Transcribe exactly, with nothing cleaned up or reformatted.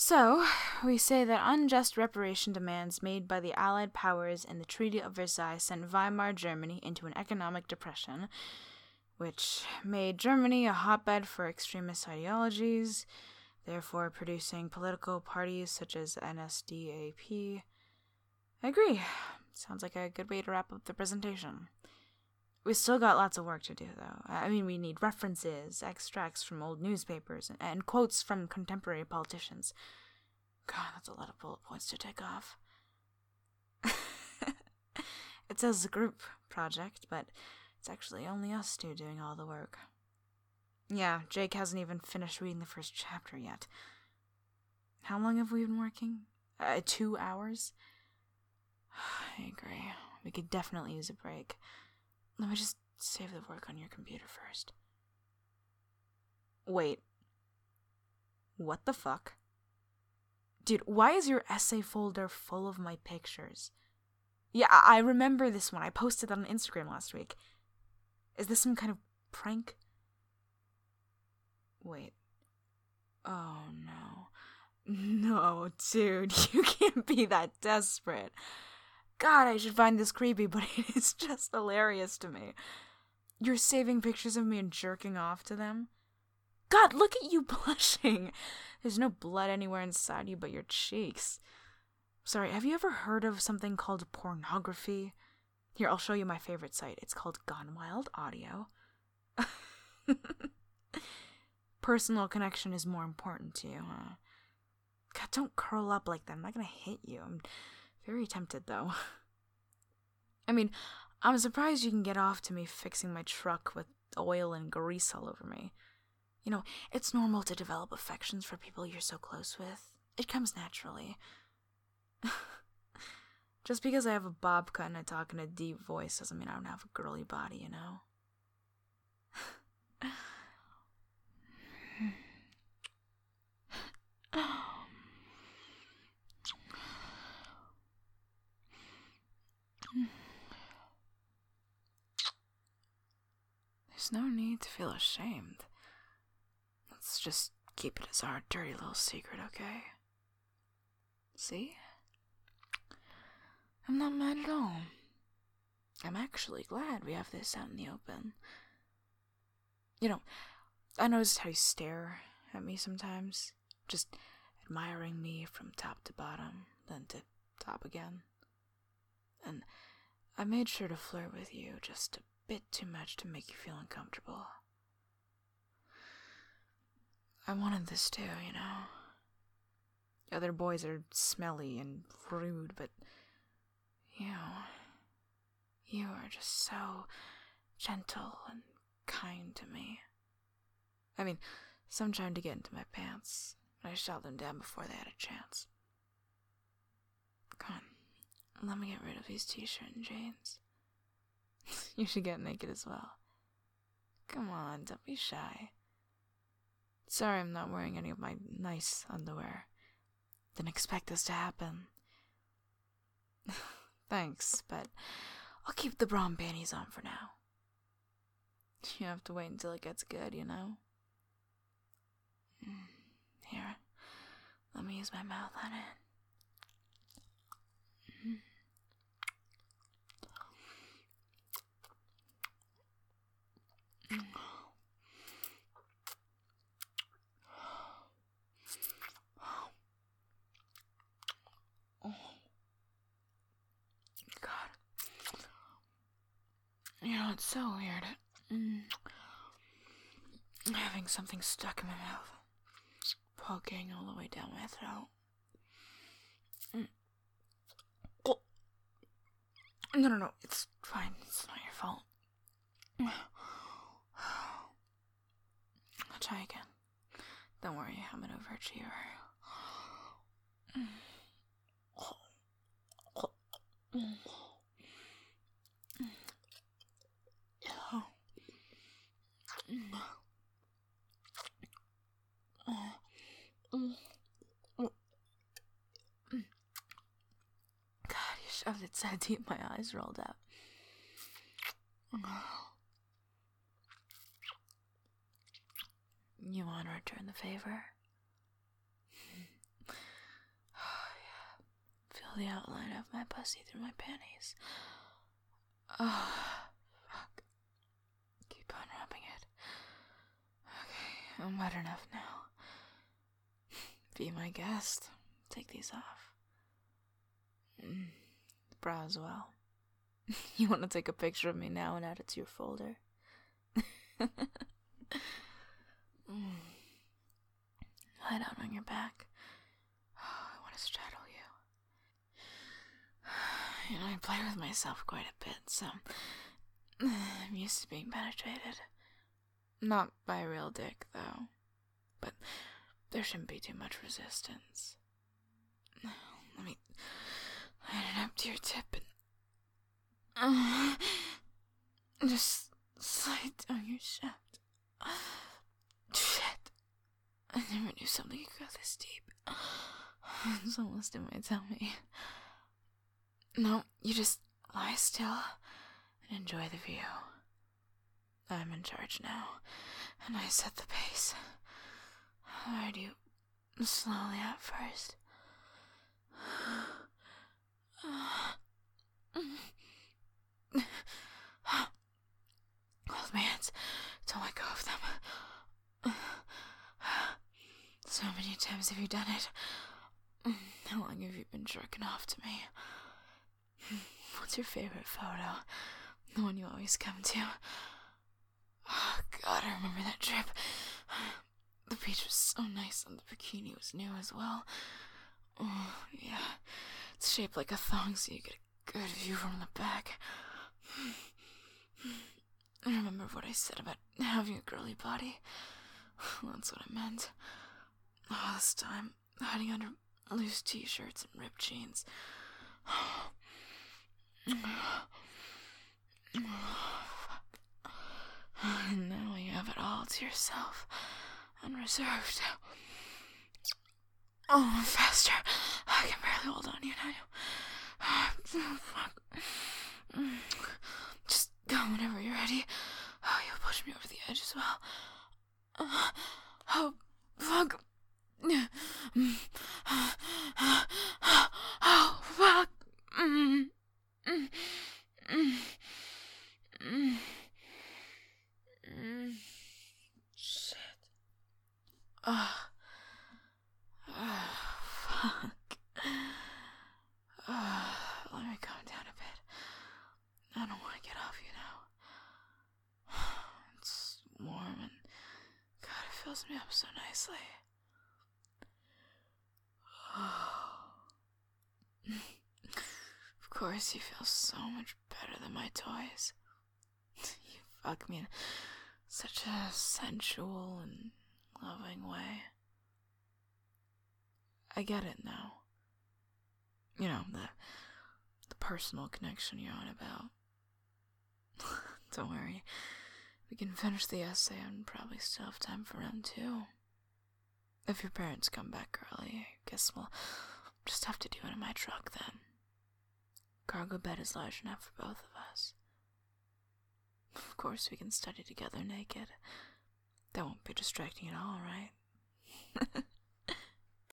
So, we say that unjust reparation demands made by the Allied powers in the Treaty of Versailles sent Weimar Germany into an economic depression, which made Germany a hotbed for extremist ideologies, therefore producing political parties such as N S D A P. I agree. Sounds like a good way to wrap up the presentation. We still got lots of work to do, though. I mean, we need references, extracts from old newspapers, and, and quotes from contemporary politicians. God, that's a lot of bullet points to tick off. It says a group project, but it's actually only us two doing all the work. Yeah, Jake hasn't even finished reading the first chapter yet. How long have we been working? Uh, two hours? I agree. We could definitely use a break. Let me just save the work on your computer first. Wait. What the fuck? Dude, why is your essay folder full of my pictures? Yeah, I, I remember this one. I posted that on Instagram last week. Is this some kind of prank? Wait. Oh, no. No, dude, you can't be that desperate. God, I should find this creepy, but it is just hilarious to me. You're saving pictures of me and jerking off to them? God, look at you blushing. There's no blood anywhere inside you but your cheeks. Sorry, have you ever heard of something called pornography? Here, I'll show you my favorite site. It's called Gone Wild Audio. Personal connection is more important to you, huh? God, don't curl up like that. I'm not gonna hit you. I'm very tempted, though. I mean, I'm surprised you can get off to me fixing my truck with oil and grease all over me. You know, it's normal to develop affections for people you're so close with. It comes naturally. Just because I have a bob cut and I talk in a deep voice doesn't mean I don't have a girly body, you know? There's no need to feel ashamed. Let's just keep it as our dirty little secret, okay? See? I'm not mad at all. I'm actually glad we have this out in the open. You know, I noticed how you stare at me sometimes, just admiring me from top to bottom, then to top again. And I made sure to flirt with you just a bit too much to make you feel uncomfortable. I wanted this too, you know. The other boys are smelly and rude, but you, you are just so gentle and kind to me. I mean, some tried to get into my pants, but I shot them down before they had a chance. Come on, let me get rid of these t-shirt and jeans. You should get naked as well. Come on, don't be shy. Sorry I'm not wearing any of my nice underwear. Didn't expect this to happen. Thanks, but I'll keep the bra and panties on for now. You have to wait until it gets good, you know? Here, let me use my mouth on it. You know, it's so weird. Mm. Having something stuck in my mouth, poking all the way down my throat. Mm. Oh. No, no, no, it's fine. It's not your fault. I'll try again. Don't worry, I'm an overachiever. Mm. Mm. God, you shoved it so deep my eyes rolled up. You want to return the favor? the outline of my pussy through my panties. Oh, fuck. Keep on rubbing it. Okay, I'm wet enough now. Be my guest. Take these off. Mm, bra as well. You want to take a picture of me now and add it to your folder? mm. Lie down on your back. Oh, I want to straddle you. You know, I play with myself quite a bit, so I'm used to being penetrated. Not by a real dick, though. But there shouldn't be too much resistance. Let me line it up to your tip and uh, just slide down your shaft. Shit. I never knew something could go this deep. It's almost in my tummy. No, you just lie still and enjoy the view. I'm in charge now, and I set the pace. I do slowly at first. Hold my hands. Don't let go of them. So many times have you done it? How long have you been jerking off to me? What's your favorite photo? The one you always come to? Oh, God, I remember that trip. The beach was so nice and the bikini was new as well. Oh, yeah. It's shaped like a thong so you get a good view from the back. I remember what I said about having a girly body. That's what I meant. All this time, hiding under loose t-shirts and ripped jeans. And now you have it all to yourself, unreserved. Oh, faster. I can barely hold on to you now. Fuck. Just go whenever you're ready. Oh, you'll push me over the edge as well. Uh, oh, fuck. Oh, fuck. Mm. Mm. Mm. Mm. Mm. Shit. Oh. Oh, fuck. Oh, let me calm down a bit. I don't want to get off you now. It's warm and, God, it fills me up so nicely. Of course, you feel so much better than my toys. You fuck me in such a sensual and loving way. I get it now. You know, the the personal connection you're on about. Don't worry. We can finish the essay and probably still have time for round two. If your parents come back early, I guess we'll just have to do it in my truck then. Cargo bed is large enough for both of us. Of course, we can study together naked. That won't be distracting at all, right?